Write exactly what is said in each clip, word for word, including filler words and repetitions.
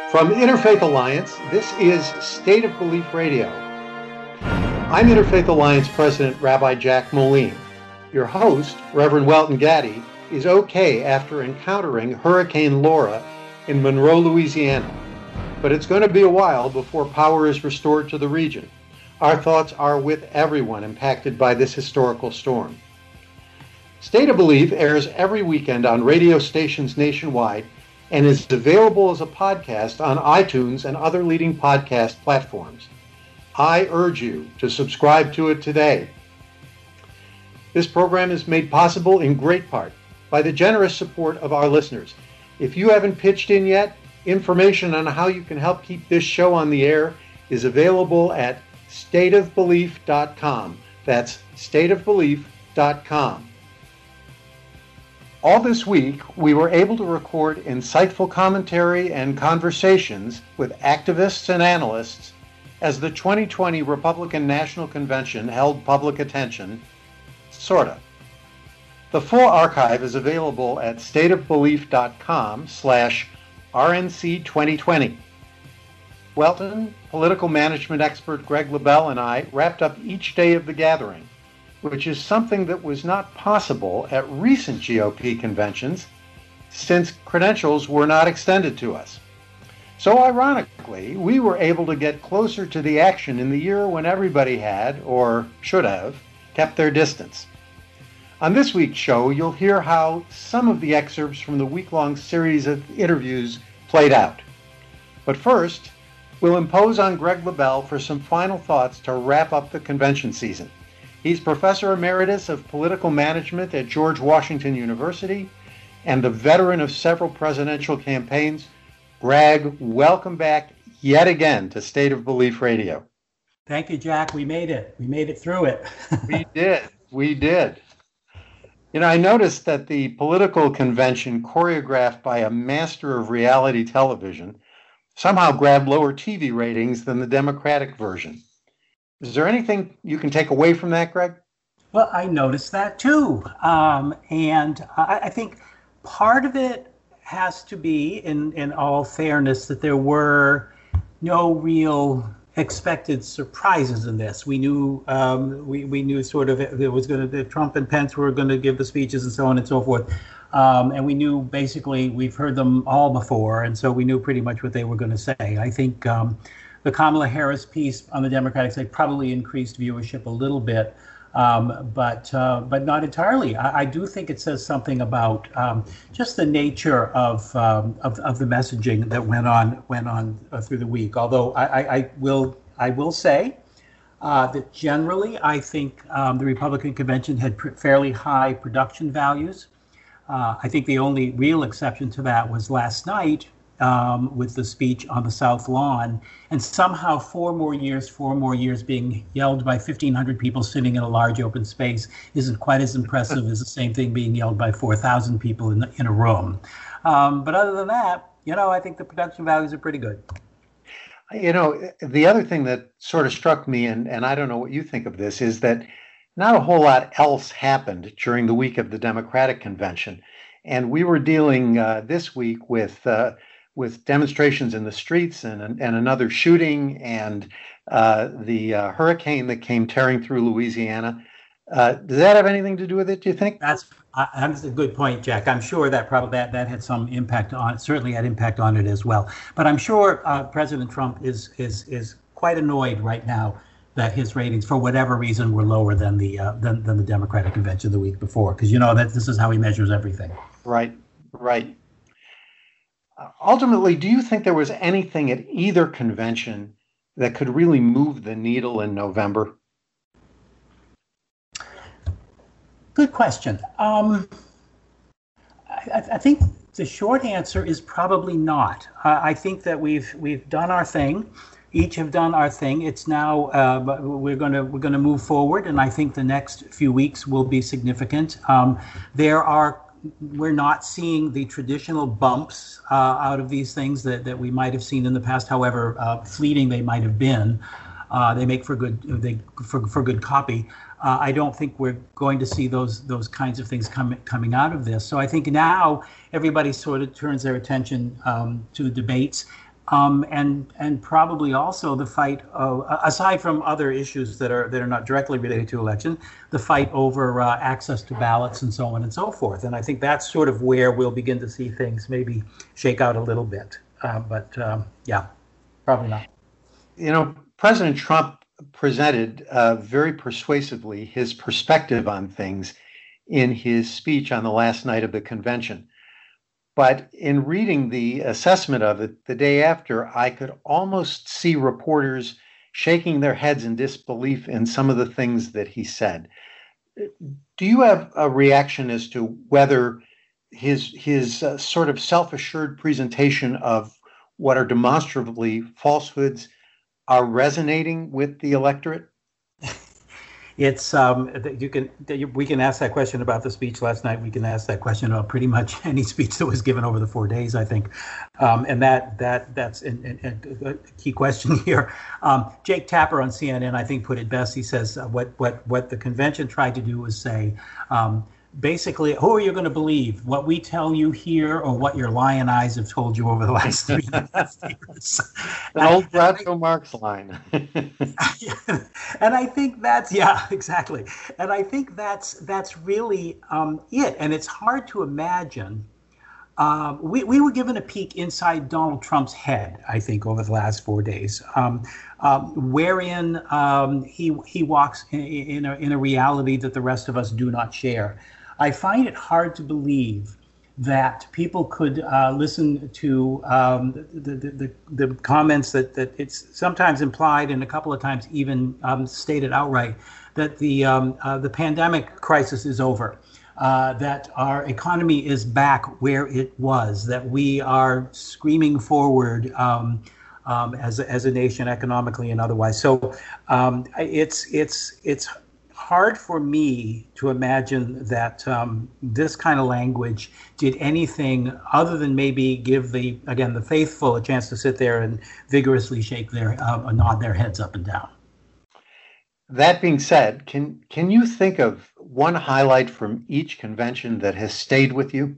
From Interfaith Alliance, this is State of Belief Radio. I'm Interfaith Alliance President Rabbi Jack Moline. Your host, Reverend Welton Gaddy, is okay after encountering Hurricane Laura in Monroe, Louisiana. But it's going to be a while before power is restored to the region. Our thoughts are with everyone impacted by this historical storm. State of Belief airs every weekend on radio stations nationwide and is available as a podcast on iTunes and other leading podcast platforms. I urge you to subscribe to it today. This program is made possible in great part by the generous support of our listeners. If you haven't pitched in yet, information on how you can help keep this show on the air is available at state of belief dot com. That's state of belief dot com. All this week, we were able to record insightful commentary and conversations with activists and analysts as the twenty twenty Republican National Convention held public attention, sorta. The full archive is available at state of belief dot com slash R N C twenty twenty. Welton, political management expert Greg LaBelle, and I wrapped up each day of the gathering, which is something that was not possible at recent G O P conventions since credentials were not extended to us. So ironically, we were able to get closer to the action in the year when everybody had, or should have, kept their distance. On this week's show, you'll hear how some of the excerpts from the week-long series of interviews played out. But first, we'll impose on Greg LaBelle for some final thoughts to wrap up the convention season. He's Professor Emeritus of Political Management at George Washington University and a veteran of several presidential campaigns. Greg, welcome back yet again to State of Belief Radio. Thank you, Jack. We made it. We made it through it. We did. We did. You know, I noticed that the political convention choreographed by a master of reality television somehow grabbed lower T V ratings than the Democratic version. Is there anything you can take away from that, Greg? Well, I noticed that too. Um, and I, I think part of it has to be, in, in all fairness, that there were no real expected surprises in this. We knew um, we, we knew sort of there was going to, Trump and Pence were going to give the speeches and so on and so forth. Um, and we knew basically, we've heard them all before, and so we knew pretty much what they were going to say. I think um, the Kamala Harris piece on the Democratic side probably increased viewership a little bit, um, but uh, but not entirely. I, I do think it says something about um, just the nature of, um, of of the messaging that went on went on uh, through the week. Although I, I, I will I will say uh, that generally I think um, the Republican convention had pr- fairly high production values. Uh, I think the only real exception to that was last night um, with the speech on the South Lawn, and somehow four more years, four more years being yelled by fifteen hundred people sitting in a large open space isn't quite as impressive as the same thing being yelled by four thousand people in, in a room. Um, but other than that, you know, I think the production values are pretty good. You know, the other thing that sort of struck me, and, and I don't know what you think of this, is that not a whole lot else happened during the week of the Democratic convention. And we were dealing uh, this week with uh, with demonstrations in the streets and, and another shooting and uh, the uh, hurricane that came tearing through Louisiana. Uh, does that have anything to do with it, do you think? That's, uh, that's a good point, Jack. I'm sure that probably that, that had some impact on it, certainly had impact on it as well. But I'm sure uh, President Trump is is is quite annoyed right now that his ratings, for whatever reason, were lower than the uh, than, than the Democratic convention the week before, because you know that this is how he measures everything. Right, right. Uh, ultimately, do you think there was anything at either convention that could really move the needle in November? Good question. Um, I, I think the short answer is probably not. Uh, I think that we've we've done our thing. Each have done our thing. It's now uh, we're going to we're going to move forward, and I think the next few weeks will be significant. Um, there are we're not seeing the traditional bumps uh, out of these things that, that we might have seen in the past, however uh, fleeting they might have been. Uh, they make for good they for for good copy. Uh, I don't think we're going to see those those kinds of things coming coming out of this. So I think now everybody sort of turns their attention um, to the debates. Um, and and probably also the fight, uh, aside from other issues that are that are not directly related to election, the fight over uh, access to ballots and so on and so forth. And I think that's sort of where we'll begin to see things maybe shake out a little bit. Uh, but um, yeah, probably not. You know, President Trump presented uh, very persuasively his perspective on things in his speech on the last night of the convention. But in reading the assessment of it the day after, I could almost see reporters shaking their heads in disbelief in some of the things that he said. Do you have a reaction as to whether his his uh, sort of self-assured presentation of what are demonstrably falsehoods are resonating with the electorate? It's um, you can we can ask that question about the speech last night. We can ask that question about pretty much any speech that was given over the four days, I think, um, and that that that's an, an, a key question here. Um, Jake Tapper on C N N, I think, put it best. He says uh, what what what the convention tried to do was say. Um, Basically, who are you going to believe? What we tell you here, or what your lion eyes have told you over the last three and a half years? An old Groucho Marx line. And I think that's yeah, exactly. And I think that's that's really um, it. And it's hard to imagine. Uh, we, we were given a peek inside Donald Trump's head, I think, over the last four days, um, um, wherein um, he he walks in, in, a, in a reality that the rest of us do not share. I find it hard to believe that people could uh, listen to um, the, the, the, the comments that, that it's sometimes implied and a couple of times even um, stated outright that the um, uh, the pandemic crisis is over. Uh, that our economy is back where it was, that we are screaming forward um, um, as, a, as a nation economically and otherwise. So um, it's it's it's hard for me to imagine that um, this kind of language did anything other than maybe give the, again, the faithful a chance to sit there and vigorously shake their, uh, nod their heads up and down. That being said, can can you think of one highlight from each convention that has stayed with you?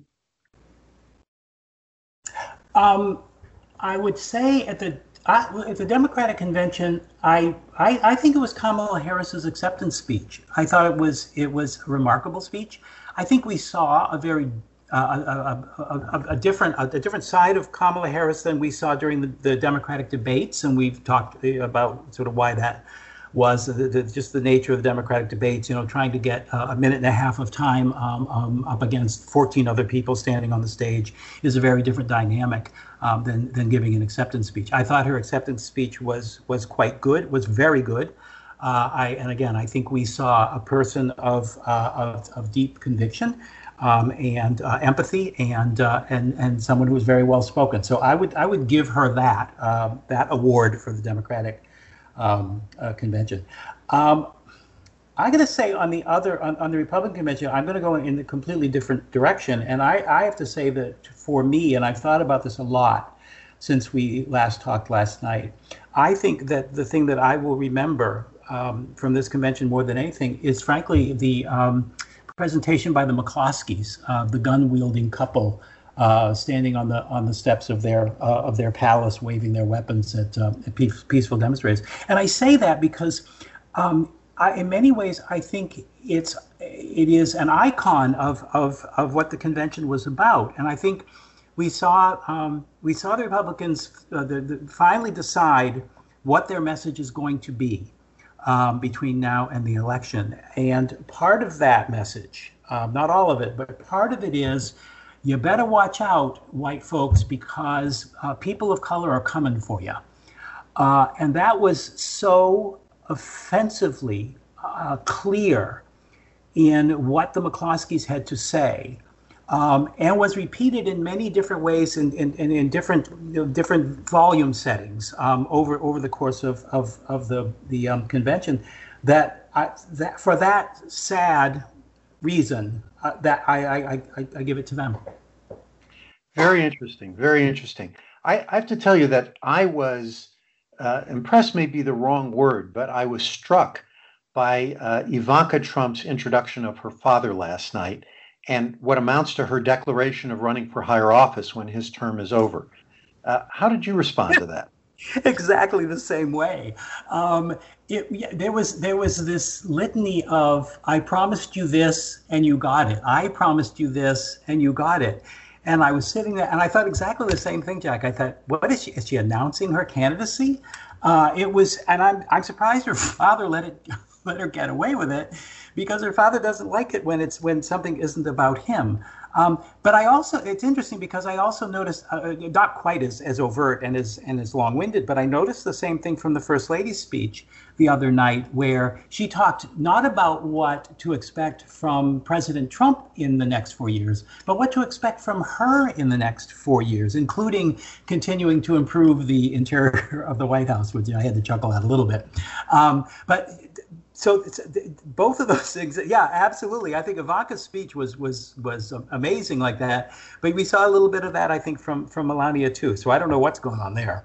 Um, I would say at the uh, at the Democratic convention, I, I I think it was Kamala Harris's acceptance speech. I thought it was it was a remarkable speech. I think we saw a very uh, a, a, a, a different a, a different side of Kamala Harris than we saw during the, the Democratic debates, and we've talked about sort of why that was the, the, just the nature of the Democratic debates, you know, trying to get uh, a minute and a half of time um, um, up against fourteen other people standing on the stage is a very different dynamic um, than than giving an acceptance speech. I thought her acceptance speech was was quite good, was very good. Uh, I and again, I think we saw a person of uh, of, of deep conviction um, and uh, empathy, and uh, and and someone who was very well spoken. So I would I would give her that uh, that award for the Democratic Um, uh, convention. Um, I'm going to say on the other, on, on the Republican convention, I'm going to go in a completely different direction. And I, I have to say that for me, and I've thought about this a lot since we last talked last night, I think that the thing that I will remember um, from this convention more than anything is frankly the um, presentation by the McCloskeys, uh, the gun-wielding couple Uh, standing on the on the steps of their uh, of their palace, waving their weapons at, uh, at peace, peaceful demonstrators. And I say that because, um, I, in many ways, I think it's it is an icon of of of what the convention was about. And I think we saw um, we saw the Republicans uh, the, the, finally decide what their message is going to be um, between now and the election. And part of that message, um, not all of it, but part of it is, you better watch out, white folks, because uh, people of color are coming for you. Uh, and that was so offensively uh, clear in what the McCloskeys had to say, um, and was repeated in many different ways in, in, in, in different you know, different volume settings um, over over the course of of, of the the um, convention. That I, that for that sad reason, uh, that I, I, I, I give it to them. Very interesting. Very interesting. I, I have to tell you that I was uh, impressed, may be the wrong word, but I was struck by uh, Ivanka Trump's introduction of her father last night and what amounts to her declaration of running for higher office when his term is over. Uh, how did you respond to that? Exactly the same way. Um, it, yeah, there was there was this litany of I promised you this and you got it. I promised you this and you got it. And I was sitting there and I thought exactly the same thing, Jack. I thought, what is she? Is she announcing her candidacy? Uh, it was, and I'm I'm surprised her father let it let her get away with it, because her father doesn't like it when it's when something isn't about him. Um, but I also, it's interesting because I also noticed, uh, not quite as, as overt and as and as long-winded, but I noticed the same thing from the First Lady's speech the other night, where she talked not about what to expect from President Trump in the next four years, but what to expect from her in the next four years, including continuing to improve the interior of the White House, which I had to chuckle at a little bit. Um, but So it's, both of those things, yeah, absolutely. I think Ivanka's speech was was was amazing like that, but we saw a little bit of that, I think, from from Melania too. So I don't know what's going on there.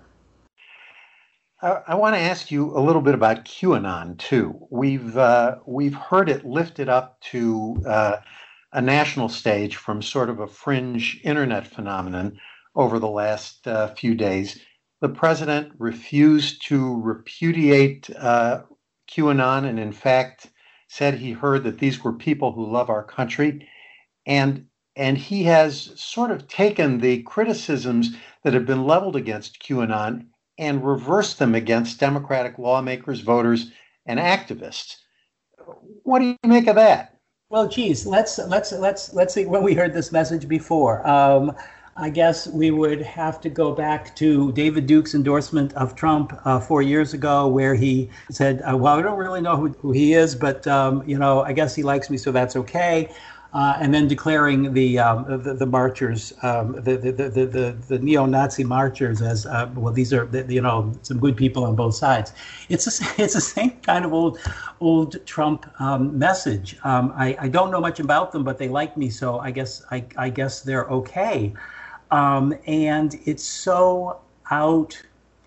I, I want to ask you a little bit about QAnon too. We've uh, we've heard it lifted up to uh, a national stage from sort of a fringe internet phenomenon over the last uh, few days. The president refused to repudiate Uh, QAnon, and in fact said he heard that these were people who love our country, and and he has sort of taken the criticisms that have been leveled against QAnon and reversed them against Democratic lawmakers, voters, and activists. What do you make of that? Well, geez, let's let's let's let's see when we heard this message before. Um, I guess we would have to go back to David Duke's endorsement of Trump uh, four years ago, where he said, uh, well, I don't really know who, who he is, but, um, you know, I guess he likes me, so that's okay. Uh, and then declaring the um, the, the marchers, um, the, the, the, the, the neo-Nazi marchers as, uh, well, these are, you know, some good people on both sides. It's a, it's the same kind of old old Trump um, message. Um, I, I don't know much about them, but they like me, so I guess I, I guess they're okay. Um, and it's so out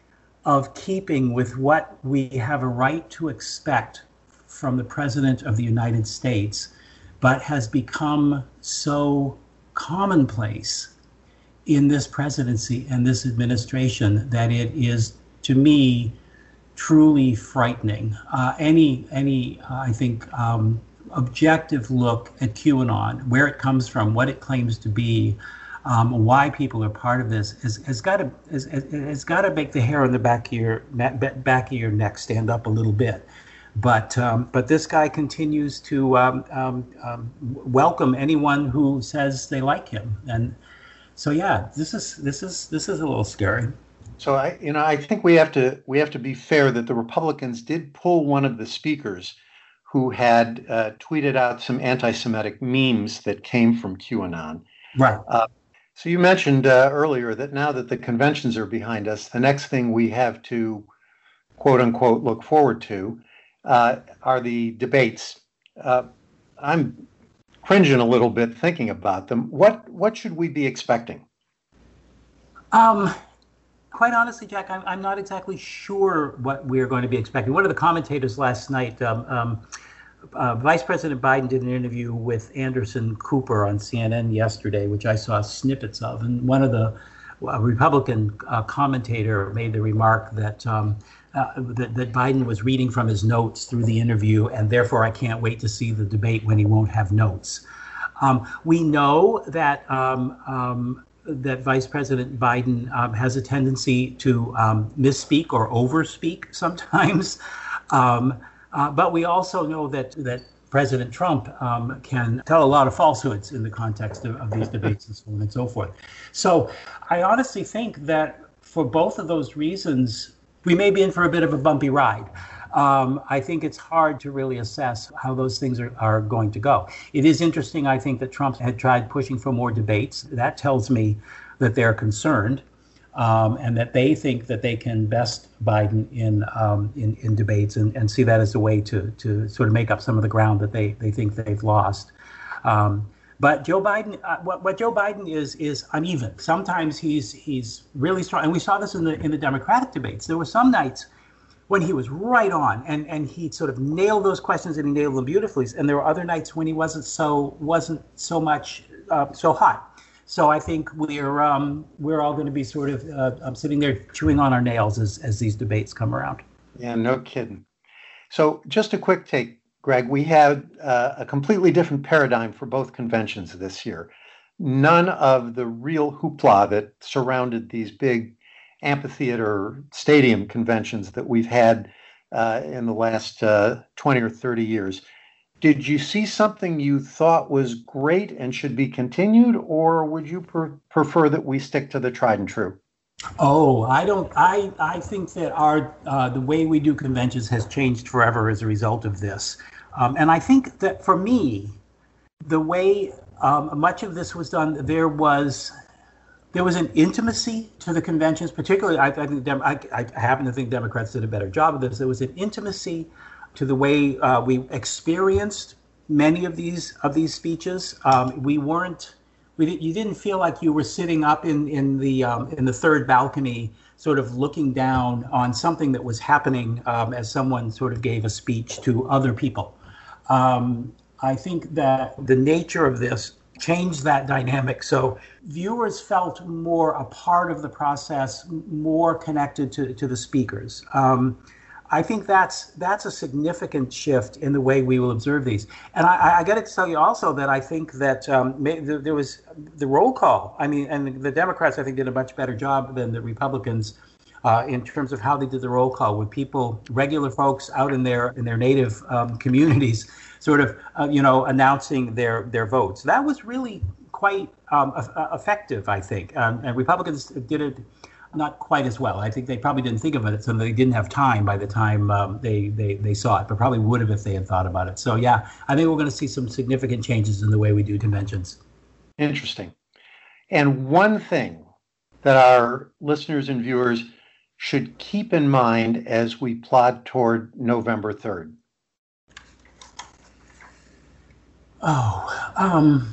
of keeping with what we have a right to expect from the President of the United States, but has become so commonplace in this presidency and this administration that it is, to me, truly frightening. Uh, any, any, uh, I think, um, objective look at QAnon, where it comes from, what it claims to be, Um, why people are part of this has, has got to has, has got to make the hair on the back of your back of your neck stand up a little bit. But um, but this guy continues to um, um, um, welcome anyone who says they like him, and so yeah, this is this is this is a little scary. So I you know I think we have to we have to be fair that the Republicans did pull one of the speakers who had uh, tweeted out some anti-Semitic memes that came from QAnon. Right. Uh, So you mentioned uh, earlier that now that the conventions are behind us, the next thing we have to, quote unquote, look forward to uh, are the debates. Uh, I'm cringing a little bit thinking about them. What what should we be expecting? Um, quite honestly, Jack, I'm, I'm not exactly sure what we're going to be expecting. One of the commentators last night, um, um, Uh, Vice President Biden did an interview with Anderson Cooper on C N N yesterday, which I saw snippets of. And one of the uh, Republican uh, commentator made the remark that, um, uh, that that Biden was reading from his notes through the interview, and therefore I can't wait to see the debate when he won't have notes. Um, we know that um, um, that Vice President Biden um, has a tendency to um, misspeak or overspeak sometimes. Um, Uh, but we also know that that President Trump um, can tell a lot of falsehoods in the context of, of these debates and so on and so forth. So I honestly think that for both of those reasons, we may be in for a bit of a bumpy ride. Um, I think it's hard to really assess how those things are, are going to go. It is interesting, I think, that Trump had tried pushing for more debates. That tells me that they're concerned. Um, and that they think that they can best Biden in um, in, in debates and, and see that as a way to to sort of make up some of the ground that they, they think they've lost. Um, but Joe Biden, uh, what, what Joe Biden is is uneven. Sometimes he's he's really strong, and we saw this in the in the Democratic debates. There were some nights when he was right on, and and he sort of nailed those questions and he nailed them beautifully. And there were other nights when he wasn't so wasn't so much uh, so hot. So I think we're um, we're all going to be sort of uh, I'm sitting there chewing on our nails as as these debates come around. Yeah, no kidding. So just a quick take, Greg. We had uh, a completely different paradigm for both conventions this year. None of the real hoopla that surrounded these big amphitheater stadium conventions that we've had uh, in the last uh, twenty or thirty years. Did you see something you thought was great and should be continued, or would you per- prefer that we stick to the tried and true? Oh, I don't. I I think that our uh, the way we do conventions has changed forever as a result of this, um, and I think that for me, the way um, much of this was done, there was there was an intimacy to the conventions. Particularly, I, I think Dem- I, I happen to think Democrats did a better job of this. There was an intimacy to the way uh, we experienced many of these of these speeches. Um, we weren't. We, you didn't feel like you were sitting up in in the um, in the third balcony, sort of looking down on something that was happening um, as someone sort of gave a speech to other people. Um, I think that the nature of this changed that dynamic. So viewers felt more a part of the process, more connected to to the speakers. Um, I think that's that's a significant shift in the way we will observe these. And I, I got to tell you also that I think that um, may, there was the roll call. I mean, and the Democrats, I think, did a much better job than the Republicans uh, in terms of how they did the roll call, with people, regular folks out in their in their native um, communities, sort of, uh, you know, announcing their their votes. That was really quite um, effective, I think. Um, and Republicans did it not quite as well. I think they probably didn't think of it, so they didn't have time by the time um, they, they they saw it, but probably would have if they had thought about it. So yeah, I think we're going to see some significant changes in the way we do conventions. Interesting. And one thing that our listeners and viewers should keep in mind as we plod toward November third. Oh, um,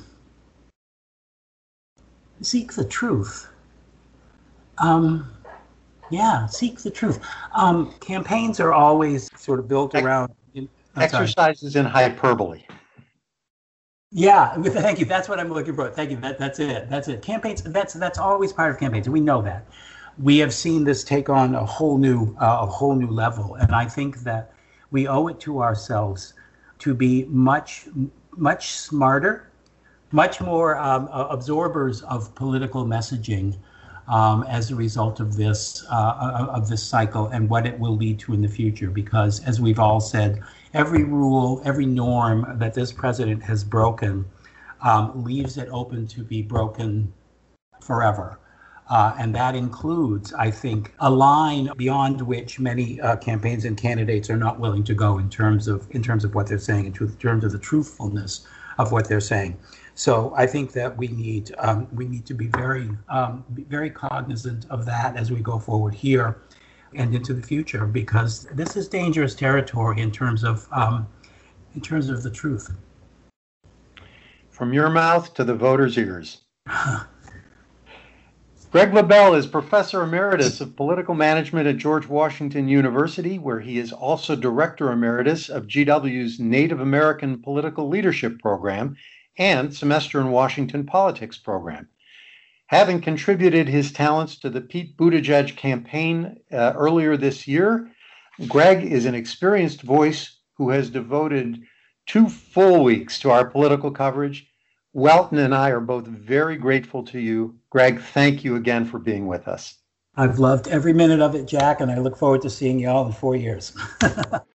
seek the truth. Um, yeah, seek the truth. Um, campaigns are always sort of built around in, exercises sorry. in hyperbole. Yeah, thank you. That's what I'm looking for. Thank you. That, that's it. That's it. Campaigns. That's that's always part of campaigns. We know that. We have seen this take on a whole new uh, a whole new level, and I think that we owe it to ourselves to be much much smarter, much more um, absorbers of political messaging. Um, as a result of this uh, of this cycle and what it will lead to in the future, because as we've all said, every rule, every norm that this president has broken um, leaves it open to be broken forever. Uh, and that includes, I think, a line beyond which many uh, campaigns and candidates are not willing to go in terms of in terms of what they're saying, in terms of the truthfulness of what they're saying. So I think that we need um, we need to be very um, be very cognizant of that as we go forward here and into the future, because this is dangerous territory in terms of um, in terms of the truth. From your mouth to the voters' ears. Greg LaBelle is Professor Emeritus of Political Management at George Washington University, where he is also Director Emeritus of G W's Native American Political Leadership Program and Semester in Washington Politics program. Having contributed his talents to the Pete Buttigieg campaign uh, earlier this year, Greg is an experienced voice who has devoted two full weeks to our political coverage. Welton and I are both very grateful to you. Greg, thank you again for being with us. I've loved every minute of it, Jack, and I look forward to seeing you all in four years.